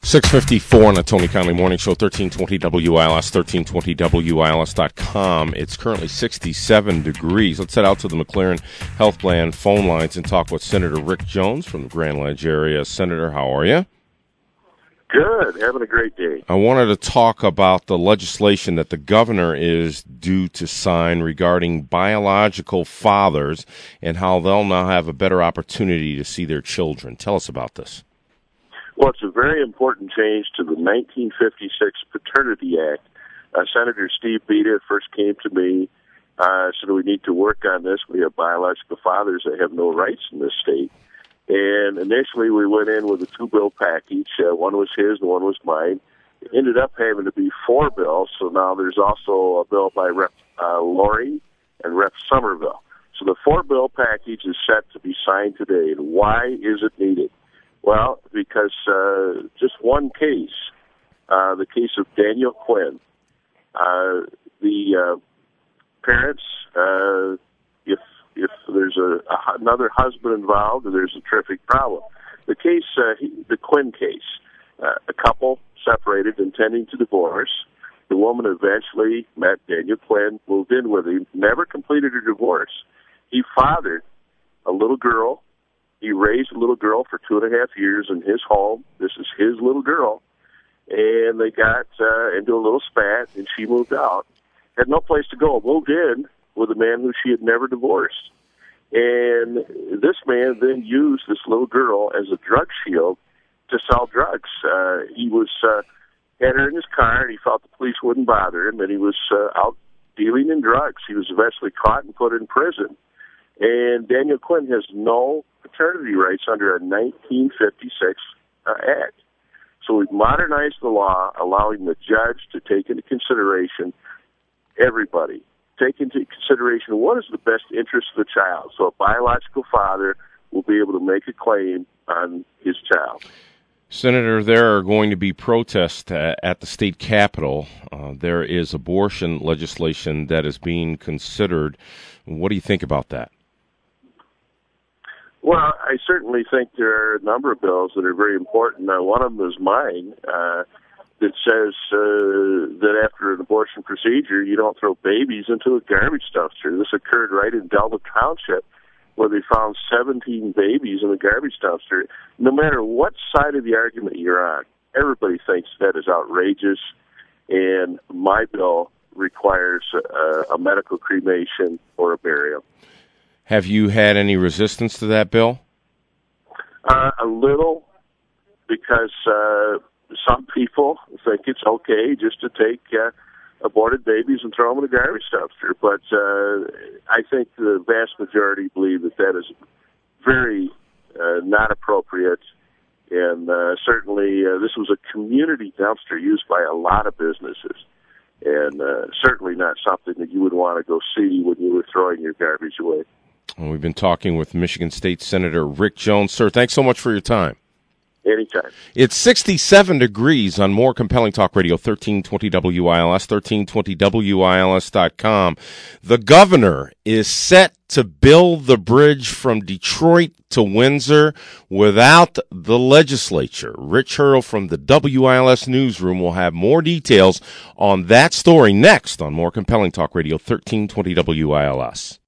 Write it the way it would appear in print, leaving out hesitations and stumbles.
6:54 on the Tony Conley Morning Show, 1320 WILS, 1320WILS.com. It's currently 67 degrees. Let's head out to the McLaren Health Plan phone lines and talk with Senator Rick Jones from the Grand Ledge area. Senator, how are you? Good. Having a great day. I wanted to talk about the legislation that the governor is due to sign regarding biological fathers and how they'll now have a better opportunity to see their children. Tell us about this. Well, it's a very important change to the 1956 Paternity Act. Senator Steve Beda first came to me, said we need to work on this. We have biological fathers that have no rights in this state. And initially we went in with a two-bill package. One was his and one was mine. It ended up having to be four bills, so now there's also a bill by Rep. Laurie and Rep. Somerville. So the four-bill package is set to be signed today. And why is it needed? Well, because just one case, the case of Daniel Quinn, the parents, if there's another husband involved, there's a terrific problem. The case, the Quinn case, a couple separated, intending to divorce. The woman eventually met Daniel Quinn, moved in with him, never completed her divorce. He fathered a little girl. He raised a little girl for 2.5 years in his home. This is his little girl. And they got into a little spat, and she moved out. Had no place to go. Moved in with a man who she had never divorced. And this man then used this little girl as a drug shield to sell drugs. He was had her in his car, and he felt the police wouldn't bother him, and he was out dealing in drugs. He was eventually caught and put in prison. And Daniel Quinn has no paternity rights under a 1956 act. So we've modernized the law, allowing the judge to take into consideration everybody. Take into consideration what is the best interest of the child. So a biological father will be able to make a claim on his child. Senator, there are going to be protests at the state capitol. There is abortion legislation that is being considered. What do you think about that? Well, I certainly think there are a number of bills that are very important. One of them is mine that says that after an abortion procedure, you don't throw babies into a garbage dumpster. This occurred right in Delta Township, where they found 17 babies in a garbage dumpster. No matter what side of the argument you're on, everybody thinks that is outrageous, and my bill requires a medical cremation or a burial. Have you had any resistance to that bill? A little, because some people think it's okay just to take aborted babies and throw them in a garbage dumpster. But I think the vast majority believe that that is very not appropriate. And certainly this was a community dumpster used by a lot of businesses. And certainly not something that you would want to go see when you were throwing your garbage away. And we've been talking with Michigan State Senator Rick Jones. Sir, thanks so much for your time. Anytime. It's 67 degrees on More Compelling Talk Radio, 1320 WILS, 1320WILS.com. The governor is set to build the bridge from Detroit to Windsor without the legislature. Rich Hurl from the WILS Newsroom will have more details on that story next on More Compelling Talk Radio, 1320 WILS.